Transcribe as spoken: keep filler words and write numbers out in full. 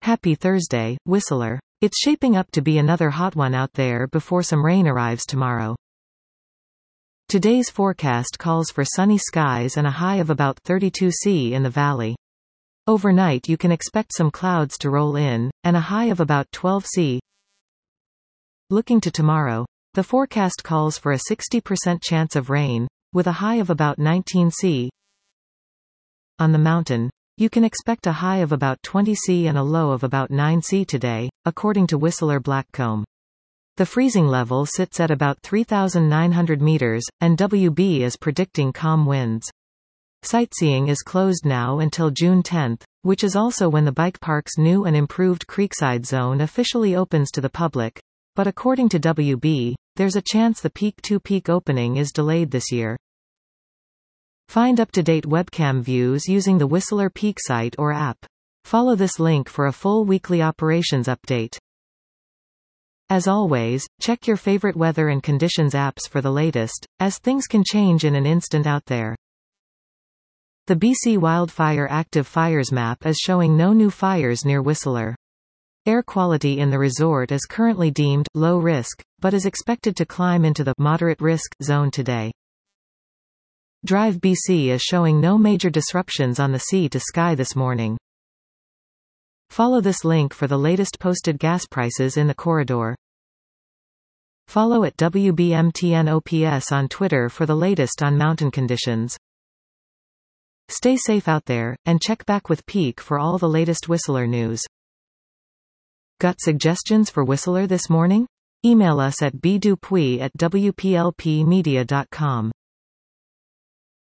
Happy Thursday, Whistler. It's shaping up to be another hot one out there before some rain arrives tomorrow. Today's forecast calls for sunny skies and a high of about thirty-two Celsius in the valley. Overnight you can expect some clouds to roll in, and a high of about twelve Celsius. Looking to tomorrow, the forecast calls for a sixty percent chance of rain, with a high of about nineteen Celsius. On the mountain, you can expect a high of about twenty Celsius and a low of about nine Celsius today, according to Whistler Blackcomb. The freezing level sits at about three thousand nine hundred meters, and W B is predicting calm winds. Sightseeing is closed now until June tenth, which is also when the bike park's new and improved Creekside Zone officially opens to the public, but according to W B, there's a chance the Peak two Peak opening is delayed this year. Find up-to-date webcam views using the Whistler Peak site or app. Follow this link for a full weekly operations update. As always, check your favorite weather and conditions apps for the latest, as things can change in an instant out there. The B C Wildfire Active Fires map is showing no new fires near Whistler. Air quality in the resort is currently deemed low risk, but is expected to climb into the moderate risk zone today. Drive B C is showing no major disruptions on the sea to sky this morning. Follow this link for the latest posted gas prices in the corridor. Follow at W B M T N O P S on Twitter for the latest on mountain conditions. Stay safe out there, and check back with Peak for all the latest Whistler news. Got suggestions for Whistler this morning? Email us at b dupuy at w p l p media dot com.